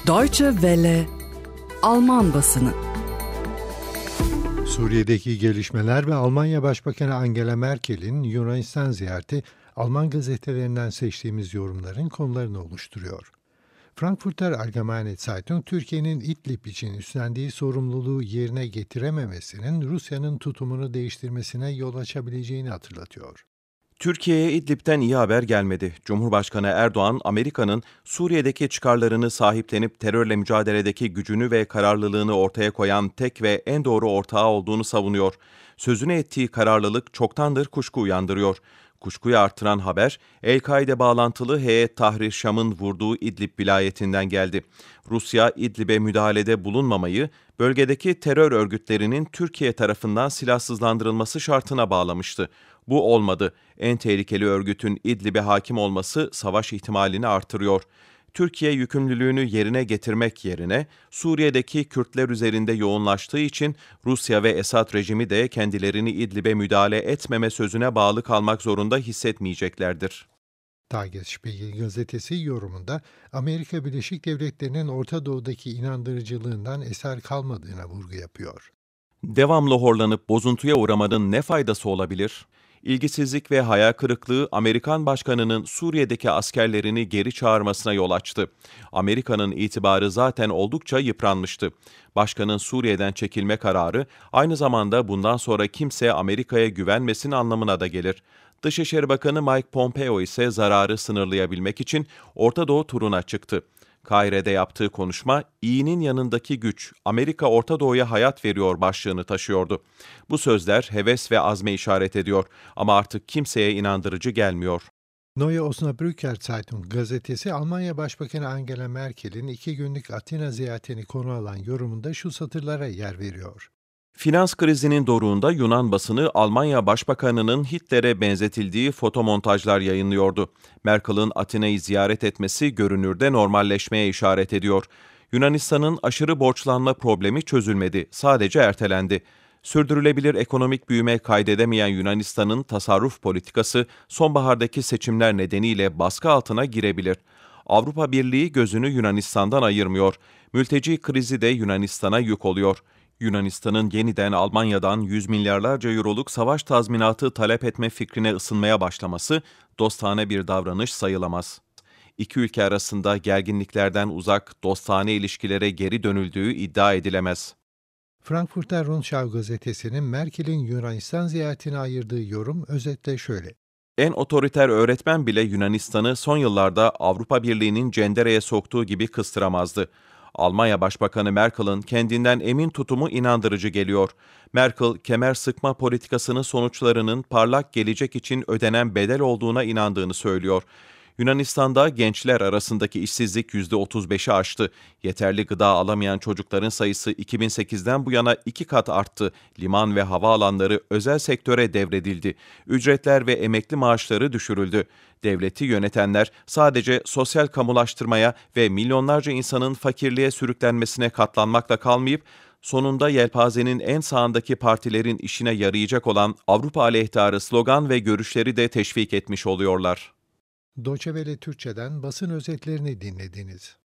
Deutsche Welle Alman basını. Suriye'deki gelişmeler ve Almanya Başbakanı Angela Merkel'in Yunanistan ziyareti Alman gazetelerinden seçtiğimiz yorumların konularını oluşturuyor. Frankfurter Allgemeine Zeitung, Türkiye'nin İdlib için üstlendiği sorumluluğu yerine getirememesinin Rusya'nın tutumunu değiştirmesine yol açabileceğini hatırlatıyor. Türkiye'ye İdlib'den iyi haber gelmedi. Cumhurbaşkanı Erdoğan, Amerika'nın Suriye'deki çıkarlarını sahiplenip terörle mücadeledeki gücünü ve kararlılığını ortaya koyan tek ve en doğru ortağı olduğunu savunuyor. Sözünü ettiği kararlılık çoktandır kuşku uyandırıyor. Kuşkuyu artıran haber, El-Kaide bağlantılı Heyet Tahrir Şam'ın vurduğu İdlib vilayetinden geldi. Rusya, İdlib'e müdahalede bulunmamayı, bölgedeki terör örgütlerinin Türkiye tarafından silahsızlandırılması şartına bağlamıştı. Bu olmadı. En tehlikeli örgütün İdlib'e hakim olması savaş ihtimalini artırıyor. Türkiye yükümlülüğünü yerine getirmek yerine Suriye'deki Kürtler üzerinde yoğunlaştığı için Rusya ve Esad rejimi de kendilerini İdlib'e müdahale etmeme sözüne bağlı kalmak zorunda hissetmeyeceklerdir. Tagesspiegel gazetesi yorumunda Amerika Birleşik Devletleri'nin Orta Doğu'daki inandırıcılığından eser kalmadığına vurgu yapıyor. Devamlı horlanıp bozuntuya uğramanın ne faydası olabilir? İlgisizlik ve hayal kırıklığı Amerikan başkanının Suriye'deki askerlerini geri çağırmasına yol açtı. Amerika'nın itibarı zaten oldukça yıpranmıştı. Başkanın Suriye'den çekilme kararı aynı zamanda bundan sonra kimse Amerika'ya güvenmesin anlamına da gelir. Dışişleri Bakanı Mike Pompeo ise zararı sınırlayabilmek için Orta Doğu turuna çıktı. Kahire'de yaptığı konuşma, iyinin yanındaki güç, Amerika Orta Doğu'ya hayat veriyor başlığını taşıyordu. Bu sözler heves ve azme işaret ediyor ama artık kimseye inandırıcı gelmiyor. Neue Osnabrücker Zeitung gazetesi Almanya Başbakanı Angela Merkel'in 2 günlük Atina ziyaretini konu alan yorumunda şu satırlara yer veriyor. Finans krizinin doruğunda Yunan basını Almanya Başbakanı'nın Hitler'e benzetildiği fotomontajlar yayınlıyordu. Merkel'in Atina'yı ziyaret etmesi görünürde normalleşmeye işaret ediyor. Yunanistan'ın aşırı borçlanma problemi çözülmedi, sadece ertelendi. Sürdürülebilir ekonomik büyüme kaydedemeyen Yunanistan'ın tasarruf politikası sonbahardaki seçimler nedeniyle baskı altına girebilir. Avrupa Birliği gözünü Yunanistan'dan ayırmıyor. Mülteci krizi de Yunanistan'a yük oluyor. Yunanistan'ın yeniden Almanya'dan 100 milyarlarca euroluk savaş tazminatı talep etme fikrine ısınmaya başlaması dostane bir davranış sayılamaz. İki ülke arasında gerginliklerden uzak, dostane ilişkilere geri dönüldüğü iddia edilemez. Frankfurter Rundschau gazetesinin Merkel'in Yunanistan ziyaretine ayırdığı yorum özetle şöyle. En otoriter öğretmen bile Yunanistan'ı son yıllarda Avrupa Birliği'nin cendereye soktuğu gibi kıstıramazdı. Almanya Başbakanı Merkel'in kendinden emin tutumu inandırıcı geliyor. Merkel, kemer sıkma politikasının sonuçlarının parlak gelecek için ödenen bedel olduğuna inandığını söylüyor. Yunanistan'da gençler arasındaki işsizlik %35'i aştı. Yeterli gıda alamayan çocukların sayısı 2008'den bu yana 2 kat arttı. Liman ve havaalanları özel sektöre devredildi. Ücretler ve emekli maaşları düşürüldü. Devleti yönetenler sadece sosyal kamulaştırmaya ve milyonlarca insanın fakirliğe sürüklenmesine katlanmakla kalmayıp, sonunda yelpazenin en sağındaki partilerin işine yarayacak olan Avrupa aleyhtarı slogan ve görüşleri de teşvik etmiş oluyorlar. Deutsche Welle Türkçe'den basın özetlerini dinlediniz.